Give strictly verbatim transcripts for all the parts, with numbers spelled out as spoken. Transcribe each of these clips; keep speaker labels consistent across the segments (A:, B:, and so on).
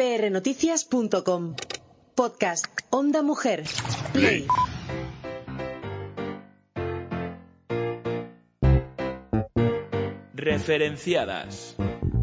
A: pe erre noticias punto com. Podcast Onda Mujer. Play.
B: Referenciadas.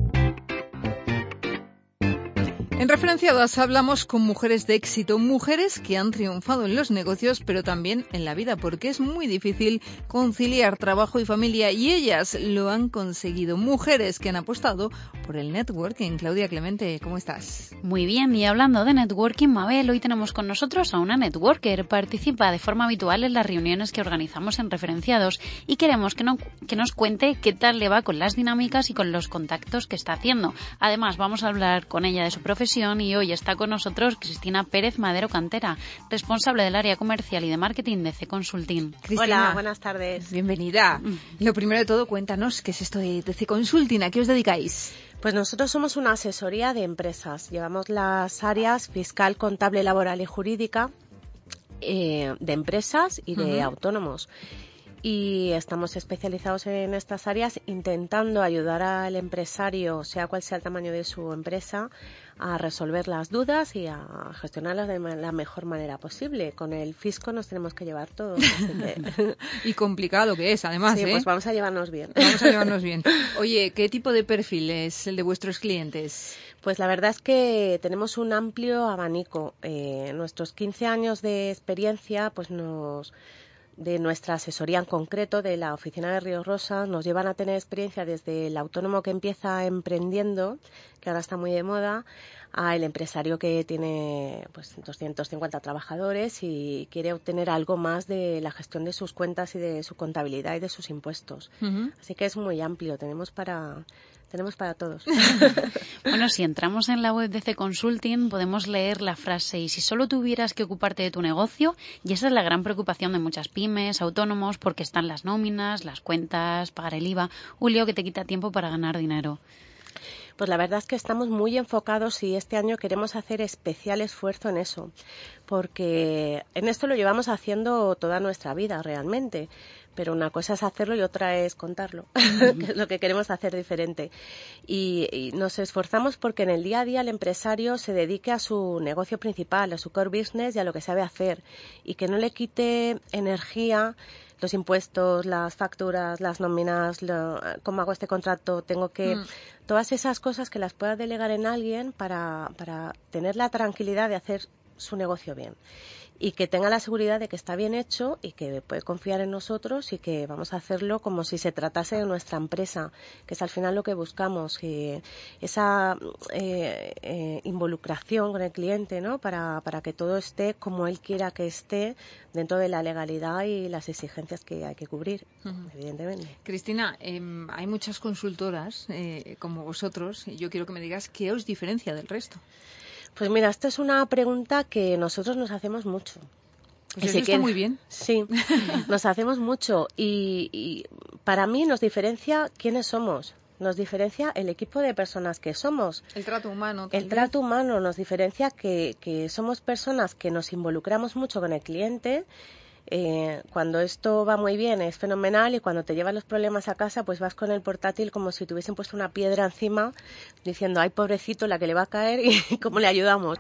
C: En Referenciadas hablamos con mujeres de éxito, mujeres que han triunfado en los negocios, pero también en la vida, porque es muy difícil conciliar trabajo y familia, y ellas lo han conseguido. Mujeres que han apostado por el networking. Claudia Clemente, ¿cómo estás?
D: Muy bien, y hablando de networking, Mabel, hoy tenemos con nosotros a una networker. Participa de forma habitual en las reuniones que organizamos en Referenciados y queremos que, no, que nos cuente qué tal le va con las dinámicas y con los contactos que está haciendo. Además, vamos a hablar con ella de su profesión y hoy está con nosotros Cristina Pérez Madero Cantera, responsable del área comercial y de marketing de C Consulting.
C: Cristina,
E: hola, buenas tardes.
C: Bienvenida. Lo primero de todo, cuéntanos qué es esto de, de C Consulting, ¿a qué os dedicáis?
E: Pues nosotros somos una asesoría de empresas. Llevamos las áreas fiscal, contable, laboral y jurídica eh, de empresas y de uh-huh. autónomos. Y estamos especializados en estas áreas intentando ayudar al empresario, sea cual sea el tamaño de su empresa, a resolver las dudas y a gestionarlas de la mejor manera posible. Con el fisco nos tenemos que llevar todos. Así que...
C: Y complicado que es, además.
E: Sí,
C: ¿eh?
E: pues vamos a llevarnos bien.
C: Vamos a llevarnos bien. Oye, ¿qué tipo de perfil es el de vuestros clientes?
E: Pues la verdad es que tenemos un amplio abanico. Eh, nuestros quince años de experiencia, pues nos... de nuestra asesoría en concreto, de la oficina de Ríos Rosas, nos llevan a tener experiencia desde el autónomo que empieza emprendiendo, que ahora está muy de moda, a el empresario que tiene pues doscientos cincuenta trabajadores y quiere obtener algo más de la gestión de sus cuentas y de su contabilidad y de sus impuestos. Uh-huh. Así que es muy amplio, tenemos para... Tenemos para todos.
D: Bueno, si entramos en la web de C Consulting podemos leer la frase «y si solo tuvieras que ocuparte de tu negocio», y esa es la gran preocupación de muchas pymes, autónomos, porque están las nóminas, las cuentas, pagar el I V A, un lío que te quita tiempo para ganar dinero.
E: Pues la verdad es que estamos muy enfocados y este año queremos hacer especial esfuerzo en eso, porque en esto lo llevamos haciendo toda nuestra vida realmente. Pero una cosa es hacerlo y otra es contarlo, que es lo que queremos hacer diferente. Y, y nos esforzamos porque en el día a día el empresario se dedique a su negocio principal, a su core business y a lo que sabe hacer, y que no le quite energía los impuestos, las facturas, las nóminas, lo, cómo hago este contrato, tengo que... Mm. Todas esas cosas que las pueda delegar en alguien para, para tener la tranquilidad de hacer su negocio bien. Y que tenga la seguridad de que está bien hecho y que puede confiar en nosotros y que vamos a hacerlo como si se tratase de nuestra empresa, que es al final lo que buscamos, que esa eh, eh, involucración con el cliente, ¿no? Para, para que todo esté como él quiera que esté dentro de la legalidad y las exigencias que hay que cubrir, uh-huh. evidentemente.
C: Cristina, eh, hay muchas consultoras eh, como vosotros, y yo quiero que me digas qué os diferencia del resto.
E: Pues mira, esta es una pregunta que nosotros nos hacemos mucho.
C: Pues eso está muy bien.
E: Sí, nos hacemos mucho y, y para mí nos diferencia quiénes somos. Nos diferencia el equipo de personas que somos.
C: El trato humano.
E: El trato humano nos diferencia que, que somos personas que nos involucramos mucho con el cliente. Eh, cuando esto va muy bien es fenomenal y cuando te llevas los problemas a casa pues vas con el portátil como si te hubiesen puesto una piedra encima diciendo ay pobrecito la que le va a caer y cómo le ayudamos.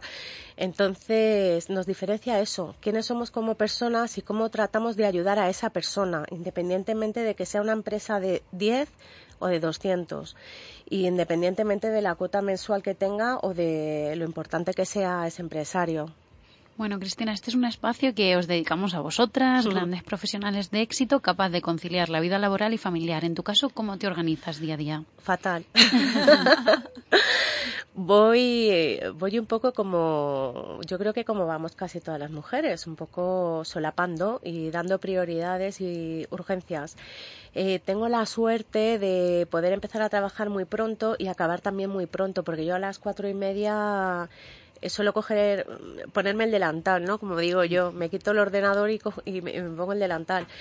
E: Entonces nos diferencia eso, quiénes somos como personas y cómo tratamos de ayudar a esa persona independientemente de que sea una empresa de diez o de doscientos y independientemente de la cuota mensual que tenga o de lo importante que sea ese empresario.
D: Bueno, Cristina, este es un espacio que os dedicamos a vosotras, uh-huh. grandes profesionales de éxito, capaz de conciliar la vida laboral y familiar. En tu caso, ¿cómo te organizas día a día?
E: Fatal. voy, voy un poco como, yo creo que como vamos casi todas las mujeres, un poco solapando y dando prioridades y urgencias. Eh, tengo la suerte de poder empezar a trabajar muy pronto y acabar también muy pronto, porque yo a las cuatro y media... suelo coger, ponerme el delantal, ¿no? Como digo yo, me quito el ordenador y, cojo, y, me, y me pongo el delantal.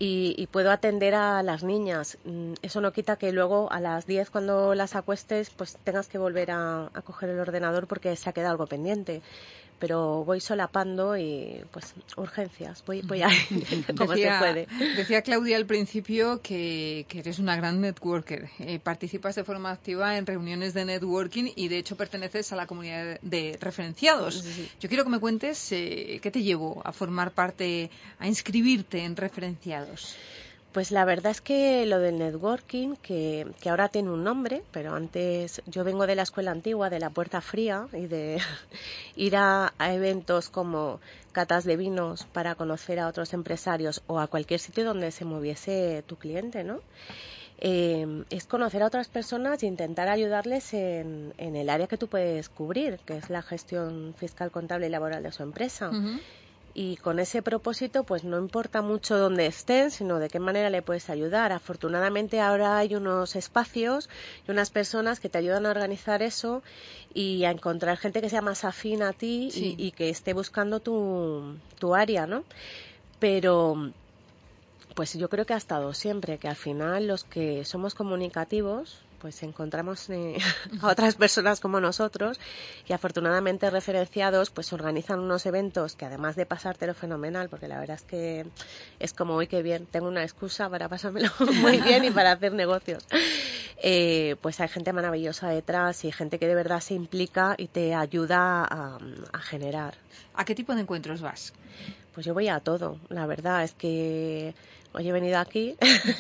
E: y, y puedo atender a las niñas. Eso no quita que luego a las diez, cuando las acuestes, pues tengas que volver a, a coger el ordenador porque se ha quedado algo pendiente. Pero voy solapando y, pues, urgencias, voy, voy ahí, como
C: decía,
E: se puede.
C: Decía Claudia al principio que, que eres una gran networker. Eh, participas de forma activa en reuniones de networking y, de hecho, perteneces a la comunidad de referenciados. Sí. Yo quiero que me cuentes eh, qué te llevó a formar parte, a inscribirte en referenciados.
E: Pues la verdad es que lo del networking, que, que ahora tiene un nombre, pero antes yo vengo de la escuela antigua, de la Puerta Fría, y de ir a, a eventos como catas de vinos para conocer a otros empresarios o a cualquier sitio donde se moviese tu cliente, ¿no? Eh, es conocer a otras personas e intentar ayudarles en, en el área que tú puedes cubrir, que es la gestión fiscal, contable y laboral de su empresa. Uh-huh. Y con ese propósito, pues no importa mucho dónde estén, sino de qué manera le puedes ayudar. Afortunadamente ahora hay unos espacios y unas personas que te ayudan a organizar eso y a encontrar gente que sea más afín a ti, sí, y, y que esté buscando tu, tu área, ¿no? Pero pues yo creo que ha estado siempre, que al final los que somos comunicativos, pues encontramos eh, a otras personas como nosotros, y afortunadamente referenciados pues organizan unos eventos que, además de pasártelo fenomenal, porque la verdad es que es como, uy, qué bien, tengo una excusa para pasármelo muy bien y para hacer negocios. Eh, pues hay gente maravillosa detrás y gente que de verdad se implica y te ayuda a, a generar.
C: ¿A qué tipo de encuentros vas?
E: Pues yo voy a todo, la verdad es que hoy he venido aquí,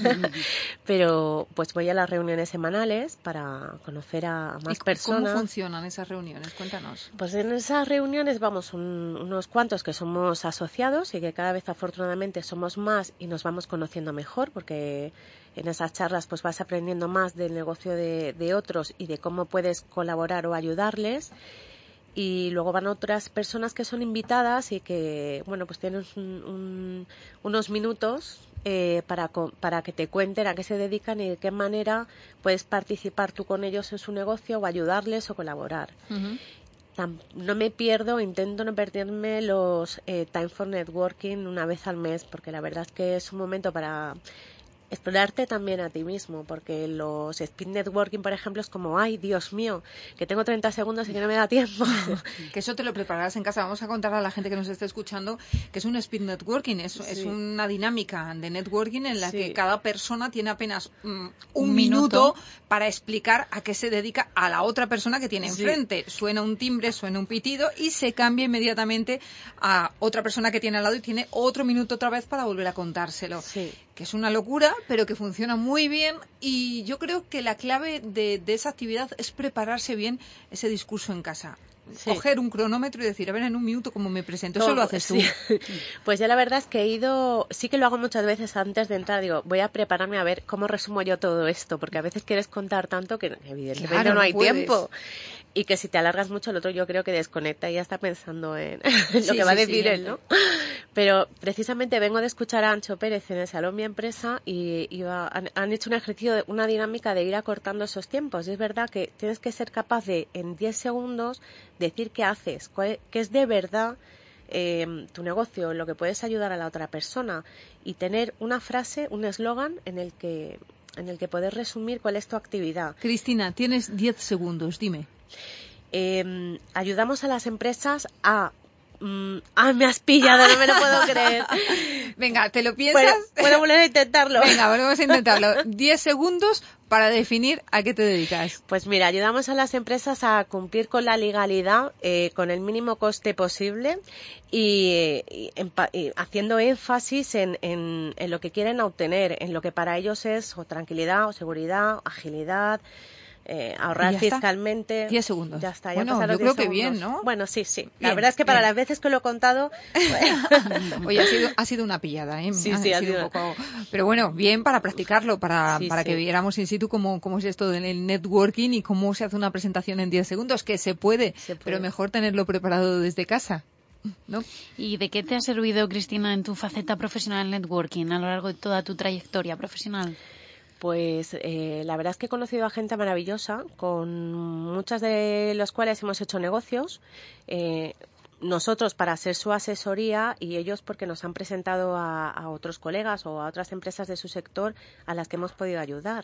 E: pero pues voy a las reuniones semanales para conocer a más
C: ¿Y
E: personas.
C: ¿Cómo funcionan esas reuniones? Cuéntanos.
E: Pues en esas reuniones vamos un, unos cuantos que somos asociados y que cada vez afortunadamente somos más y nos vamos conociendo mejor, porque en esas charlas pues vas aprendiendo más del negocio de, de otros y de cómo puedes colaborar o ayudarles. Y luego van otras personas que son invitadas y que, bueno, pues tienen un, un, unos minutos eh, para, para que te cuenten a qué se dedican y de qué manera puedes participar tú con ellos en su negocio o ayudarles o colaborar. Uh-huh. No me pierdo, intento no perderme los eh, Time for Networking una vez al mes, porque la verdad es que es un momento para explorarte también a ti mismo, porque los speed networking, por ejemplo, es como, ay, Dios mío, que tengo treinta segundos y que no me da tiempo.
C: Que eso te lo prepararás en casa. Vamos a contar a la gente que nos esté escuchando que es un speed networking, es, sí. es una dinámica de networking en la sí. que cada persona tiene apenas um, un, un minuto, minuto para explicar a qué se dedica a la otra persona que tiene enfrente. Sí. Suena un timbre, suena un pitido y se cambia inmediatamente a otra persona que tiene al lado y tiene otro minuto otra vez para volver a contárselo. Sí. Que es una locura, pero que funciona muy bien, y yo creo que la clave de, de esa actividad es prepararse bien ese discurso en casa. Sí. Coger un cronómetro y decir, a ver, en un minuto cómo me presento. Eso lo haces tú.
E: Sí. Pues yo la verdad es que he ido, sí que lo hago muchas veces antes de entrar, digo, voy a prepararme a ver cómo resumo yo todo esto, porque a veces quieres contar tanto que evidentemente claro, no hay puedes. tiempo. Y que si te alargas mucho, el otro yo creo que desconecta y ya está pensando en lo sí, que va sí, a decir sí, él, ¿no? Pero precisamente vengo de escuchar a Ancho Pérez en el Salón Mi Empresa y iba, han, han hecho un ejercicio, de, una dinámica de ir acortando esos tiempos. Y es verdad que tienes que ser capaz de, en diez segundos, decir qué haces, cuál, qué es de verdad eh, tu negocio, lo que puedes ayudar a la otra persona, y tener una frase, un eslogan en el que en el que puedes resumir cuál es tu actividad.
C: Cristina, tienes diez segundos, dime.
E: Eh, ayudamos a las empresas a... Mm, ¡Ah, me has pillado! No me lo puedo creer.
C: Venga, ¿te lo piensas?
E: ¿Puedo, ¿puedo volver a intentarlo?
C: Venga, volvemos a intentarlo. Diez segundos para definir a qué te dedicas.
E: Pues mira, ayudamos a las empresas a cumplir con la legalidad eh, con el mínimo coste posible y, y, en, y haciendo énfasis en, en, en lo que quieren obtener, en lo que para ellos es o tranquilidad, o seguridad, agilidad. Eh, ahorrar fiscalmente.
C: diez segundos.
E: Ya está, ya
C: bueno, yo creo
E: segundos.
C: que bien, ¿no?
E: Bueno, sí, sí.
C: Bien,
E: la verdad es que para
C: bien.
E: las veces que lo he contado...
C: Bueno. Oye, ha sido, ha sido una pillada, ¿eh?
E: Sí,
C: ha,
E: sí,
C: ha
E: ha
C: sido
E: sido.
C: un poco... Pero bueno, bien para practicarlo, para,
E: sí,
C: para
E: sí.
C: que viéramos in situ cómo, cómo es esto del networking y cómo se hace una presentación en diez segundos, que se puede,
E: se puede,
C: pero mejor tenerlo preparado desde casa, ¿no?
D: ¿Y de qué te ha servido, Cristina, en tu faceta profesional en networking a lo largo de toda tu trayectoria profesional?
E: Pues eh, la verdad es que he conocido a gente maravillosa, con muchas de las cuales hemos hecho negocios. Eh, nosotros para ser su asesoría y ellos porque nos han presentado a, a otros colegas o a otras empresas de su sector a las que hemos podido ayudar.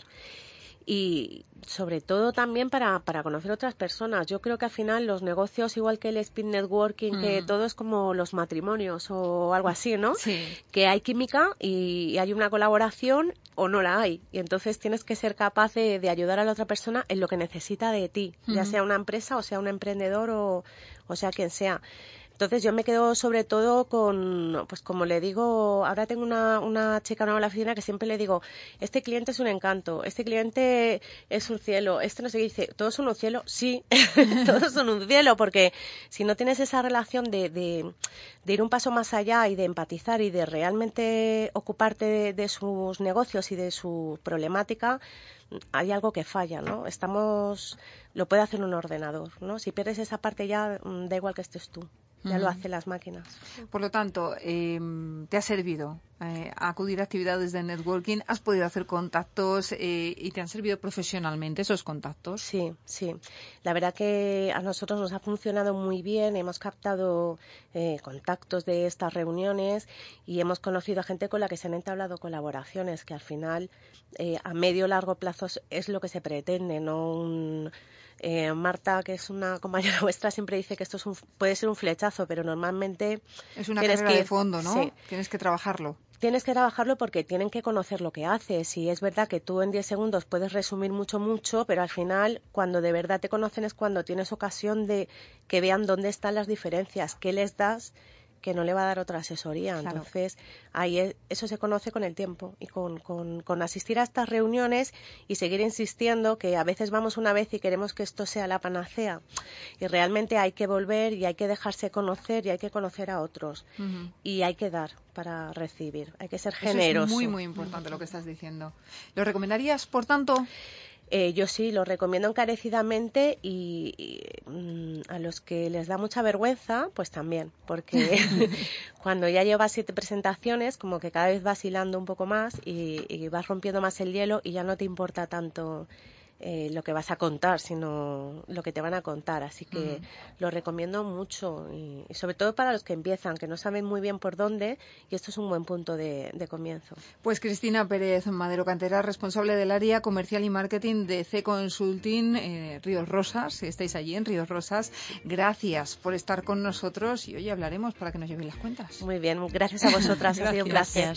E: Y sobre todo también para, para conocer otras personas. Yo creo que al final los negocios, igual que el speed networking, mm. que todo es como los matrimonios o algo así, ¿no?
C: Sí.
E: Que hay química y, y hay una colaboración o no la hay. Y entonces tienes que ser capaz de, de ayudar a la otra persona en lo que necesita de ti, mm. ya sea una empresa o sea un emprendedor o, o sea quien sea. Entonces yo me quedo sobre todo con, pues como le digo, ahora tengo una, una chica nueva en la oficina que siempre le digo, este cliente es un encanto, este cliente es un cielo, este no sé qué dice, ¿todos son un cielo? Sí, todos son un cielo, porque si no tienes esa relación de, de, de ir un paso más allá y de empatizar y de realmente ocuparte de, de sus negocios y de su problemática, hay algo que falla, ¿no? Estamos, lo puede hacer un ordenador, ¿no? Si pierdes esa parte ya, da igual que estés tú. Ya lo hacen las máquinas.
C: Por lo tanto, eh, ¿te ha servido eh, acudir a actividades de networking? ¿Has podido hacer contactos eh, y te han servido profesionalmente esos contactos?
E: Sí, sí. La verdad que a nosotros nos ha funcionado muy bien. Hemos captado eh, contactos de estas reuniones y hemos conocido a gente con la que se han entablado colaboraciones, que al final eh, a medio o largo plazo es lo que se pretende, no un... Eh, Marta, que es una compañera nuestra, siempre dice que esto es un, puede ser un flechazo, pero normalmente...
C: Es una carrera
E: que,
C: de fondo, ¿no?
E: Sí.
C: Tienes que trabajarlo.
E: Tienes que trabajarlo porque tienen que conocer lo que haces. Y es verdad que tú en diez segundos puedes resumir mucho, mucho, pero al final, cuando de verdad te conocen es cuando tienes ocasión de que vean dónde están las diferencias, qué les das, que no le va a dar otra asesoría.
C: Claro.
E: Entonces, ahí es, eso se conoce con el tiempo y con, con, con asistir a estas reuniones y seguir insistiendo, que a veces vamos una vez y queremos que esto sea la panacea. Y realmente hay que volver y hay que dejarse conocer y hay que conocer a otros. Uh-huh. Y hay que dar para recibir. Hay que ser generoso.
C: Eso es muy, muy importante lo que estás diciendo. ¿Lo recomendarías, por tanto?
E: Eh, yo sí, lo recomiendo encarecidamente y, y mm, a los que les da mucha vergüenza, pues también, porque cuando ya llevas siete presentaciones, como que cada vez vas hilando un poco más y, y vas rompiendo más el hielo y ya no te importa tanto eh, lo que vas a contar, sino lo que te van a contar. Así que uh-huh. lo recomiendo mucho y, y sobre todo para los que empiezan, que no saben muy bien por dónde, y esto es un buen punto de, de comienzo.
C: Pues Cristina Pérez Madero Cantera, responsable del área comercial y marketing de C Consulting eh, Ríos Rosas, si estáis allí en Ríos Rosas, gracias por estar con nosotros y hoy hablaremos para que nos lleven las cuentas.
E: Muy bien, gracias a vosotras, ha sido un placer.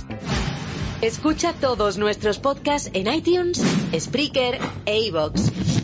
A: Escucha todos nuestros podcasts en iTunes, Spreaker e iVoox.